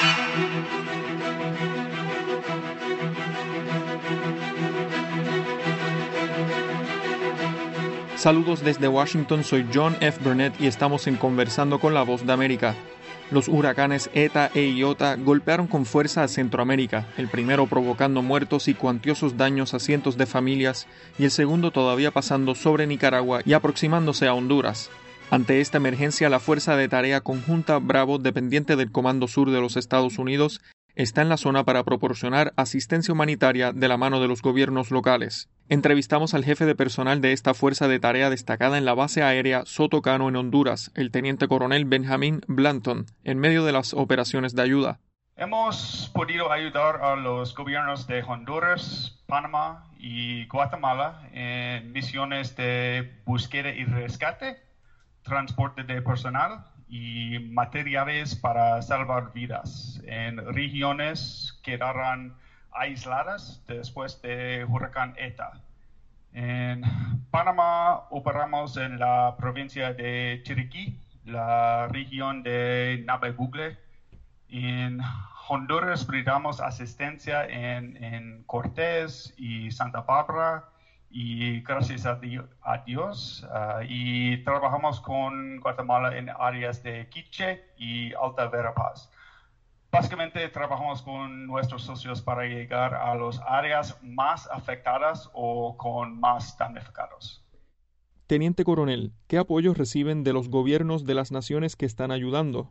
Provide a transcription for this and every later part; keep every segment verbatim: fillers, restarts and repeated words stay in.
Saludos desde Washington, soy John F. Burnett y estamos en Conversando con la Voz de América. Los huracanes Eta e Iota golpearon con fuerza a Centroamérica, el primero provocando muertos y cuantiosos daños a cientos de familias y el segundo todavía pasando sobre Nicaragua y aproximándose a Honduras. Ante esta emergencia, la Fuerza de Tarea Conjunta Bravo, dependiente del Comando Sur de los Estados Unidos, está en la zona para proporcionar asistencia humanitaria de la mano de los gobiernos locales. Entrevistamos al jefe de personal de esta fuerza de tarea destacada en la base aérea Soto Cano en Honduras, el teniente coronel Benjamin Blanton, en medio de las operaciones de ayuda. Hemos podido ayudar a los gobiernos de Honduras, Panamá y Guatemala en misiones de búsqueda y rescate, transporte de personal y materiales para salvar vidas en regiones que quedaron aisladas después del huracán Eta. En Panamá operamos en la provincia de Chiriquí, la región de Navebugle. En Honduras brindamos asistencia en, en Cortés y Santa Bárbara, y gracias a Dios, a Dios uh, y trabajamos con Guatemala en áreas de Quiché y Alta Verapaz. Básicamente trabajamos con nuestros socios para llegar a las áreas más afectadas o con más damnificados. Teniente coronel, ¿qué apoyos reciben de los gobiernos de las naciones que están ayudando?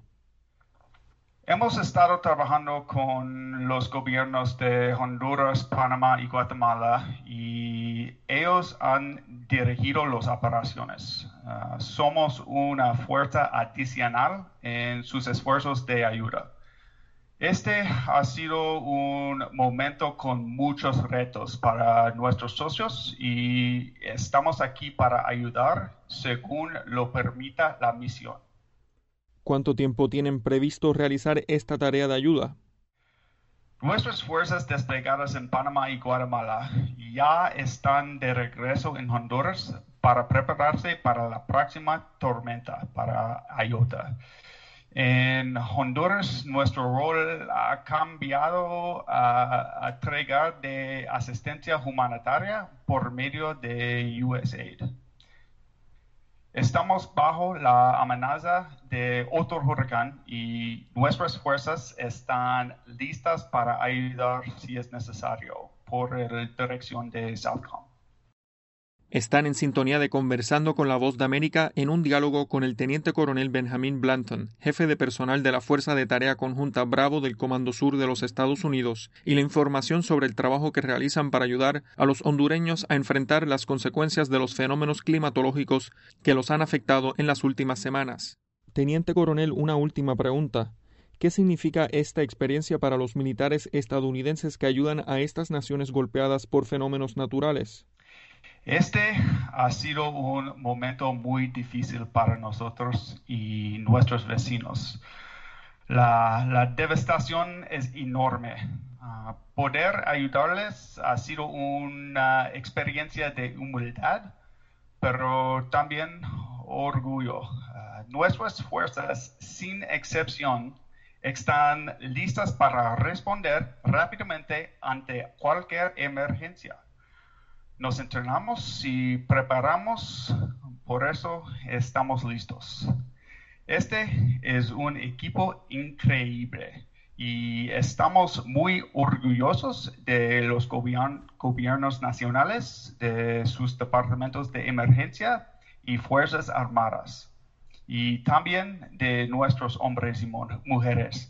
Hemos estado trabajando con los gobiernos de Honduras, Panamá y Guatemala y ellos han dirigido las operaciones. Uh, somos una fuerza adicional en sus esfuerzos de ayuda. Este ha sido un momento con muchos retos para nuestros socios y estamos aquí para ayudar según lo permita la misión. ¿Cuánto tiempo tienen previsto realizar esta tarea de ayuda? Nuestras fuerzas desplegadas en Panamá y Guatemala ya están de regreso en Honduras para prepararse para la próxima tormenta, para Iota. En Honduras, nuestro rol ha cambiado a, a entregar de asistencia humanitaria por medio de U S A I D. Estamos bajo la amenaza de otro huracán y nuestras fuerzas están listas para ayudar si es necesario por la dirección de Southcom. Están en sintonía de Conversando con la Voz de América en un diálogo con el teniente coronel Benjamin Blanton, jefe de personal de la Fuerza de Tarea Conjunta Bravo del Comando Sur de los Estados Unidos, y la información sobre el trabajo que realizan para ayudar a los hondureños a enfrentar las consecuencias de los fenómenos climatológicos que los han afectado en las últimas semanas. Teniente coronel, una última pregunta. ¿Qué significa esta experiencia para los militares estadounidenses que ayudan a estas naciones golpeadas por fenómenos naturales? Este ha sido un momento muy difícil para nosotros y nuestros vecinos. La, la devastación es enorme. Uh, poder ayudarles ha sido una experiencia de humildad, pero también orgullo. Uh, nuestras fuerzas, sin excepción, están listas para responder rápidamente ante cualquier emergencia. Nos entrenamos y preparamos, por eso estamos listos. Este es un equipo increíble y estamos muy orgullosos de los gobiernos, gobiernos nacionales, de sus departamentos de emergencia y fuerzas armadas, y también de nuestros hombres y mujeres.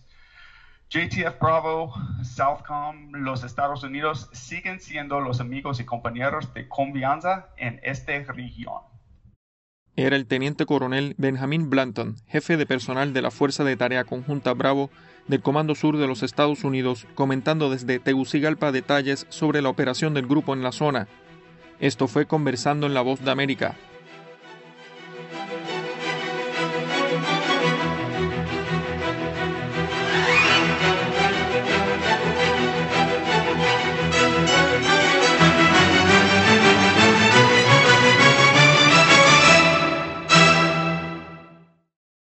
J T F Bravo, Southcom, los Estados Unidos siguen siendo los amigos y compañeros de confianza en esta región. Era el teniente coronel Benjamin Blanton, jefe de personal de la Fuerza de Tarea Conjunta Bravo del Comando Sur de los Estados Unidos, comentando desde Tegucigalpa detalles sobre la operación del grupo en la zona. Esto fue Conversando en la Voz de América.